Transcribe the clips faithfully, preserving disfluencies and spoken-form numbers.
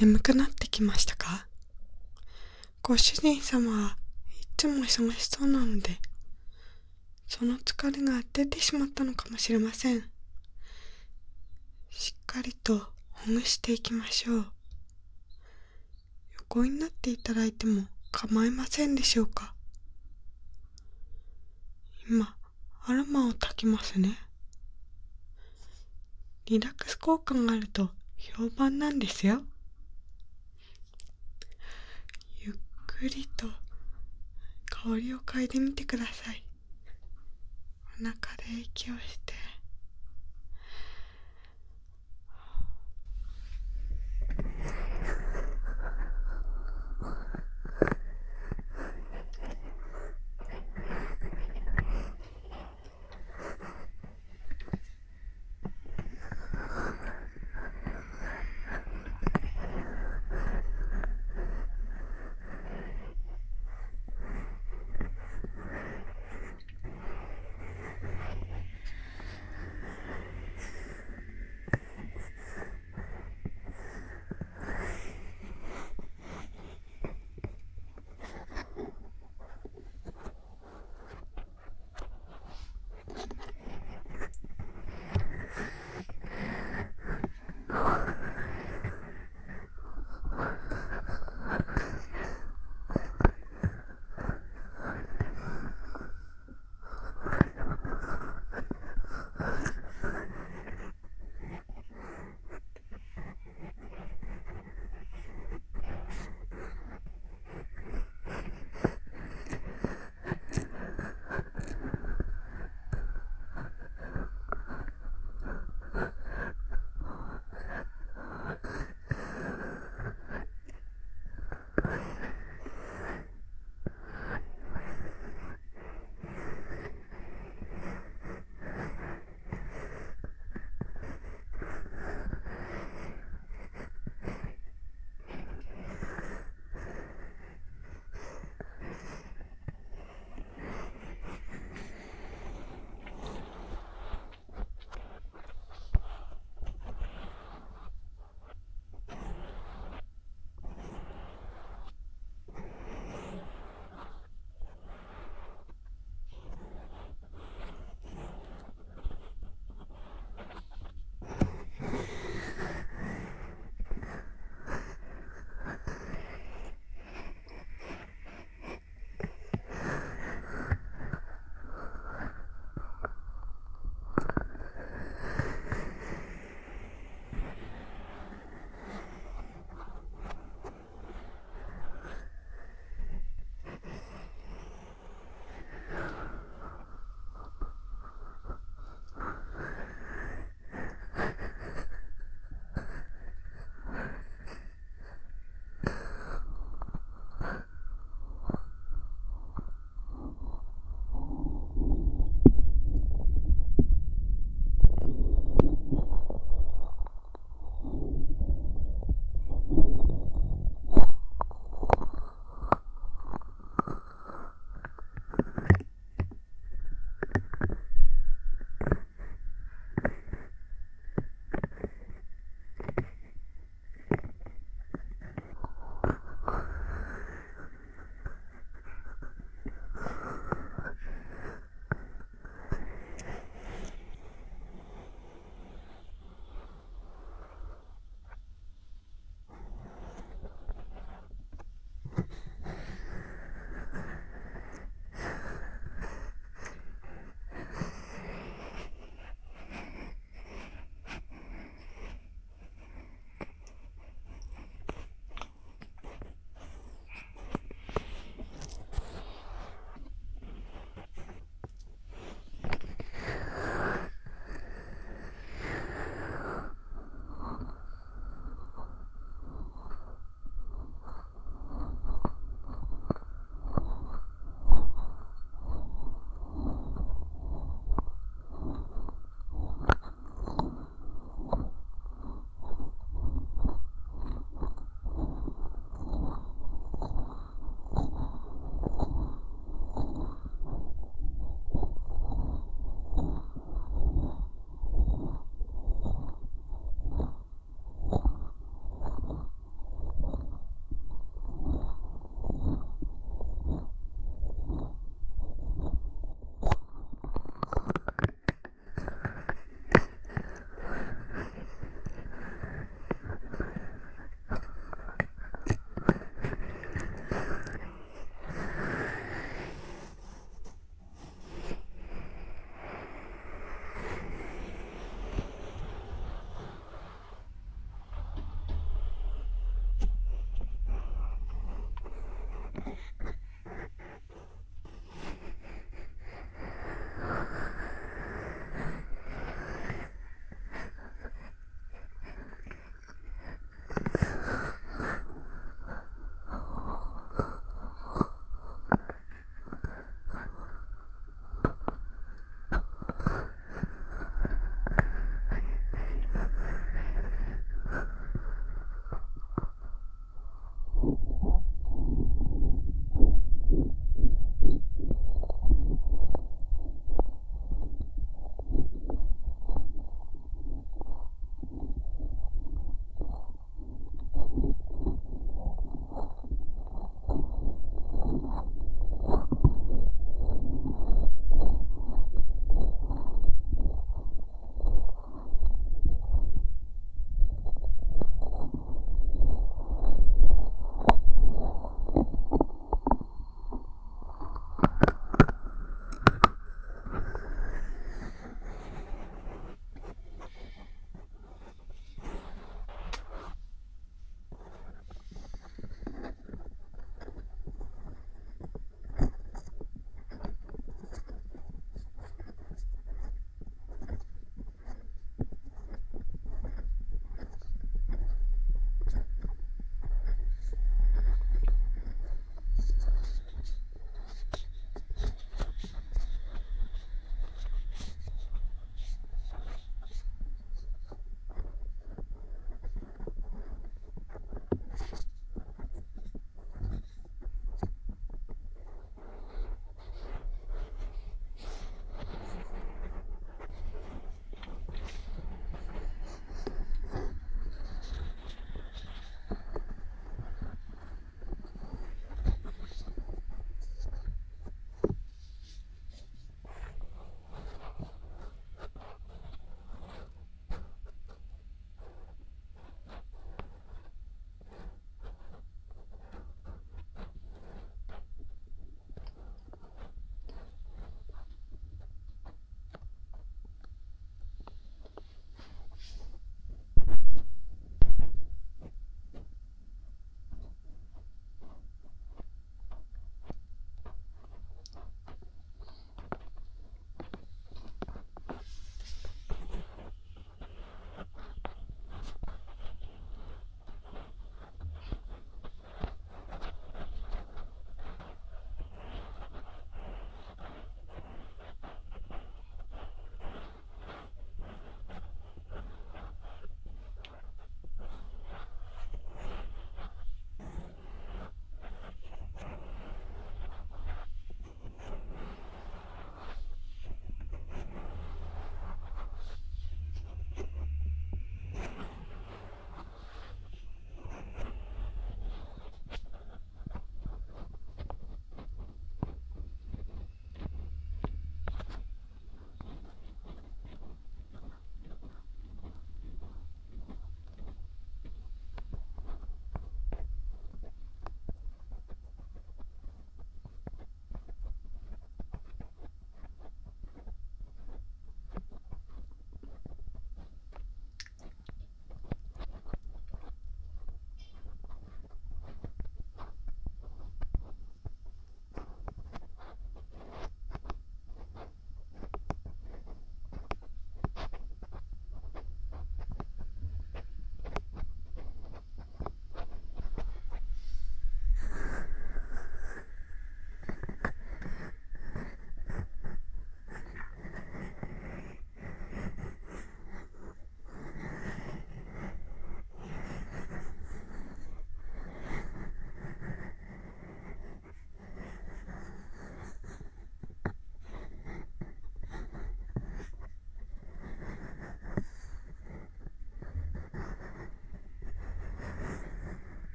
眠くなってきましたか？ご主人様はいつも忙しそうなので、その疲れが出てしまったのかもしれません。しっかりとほぐしていきましょう。横になっていただいても構いませんでしょうか？今、アロマを炊きますね。リラックス効果があると評判なんですよ。ゆっくりと香りを嗅いでみてください。お腹で息をして、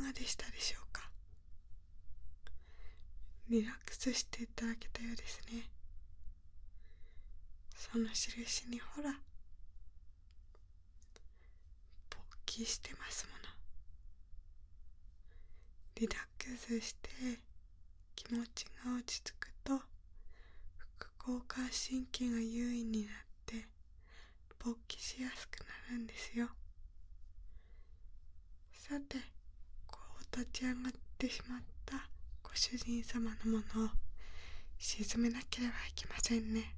がでしたでしょうか。リラックスしていただけたようですね。その印にほら、勃起してますもの。リラックスして気持ちが落ち着くと、副交感神経が優位になって勃起しやすくなるんですよ。さて、こう立ち上がってしまったご主人様のものを沈めなければいけませんね。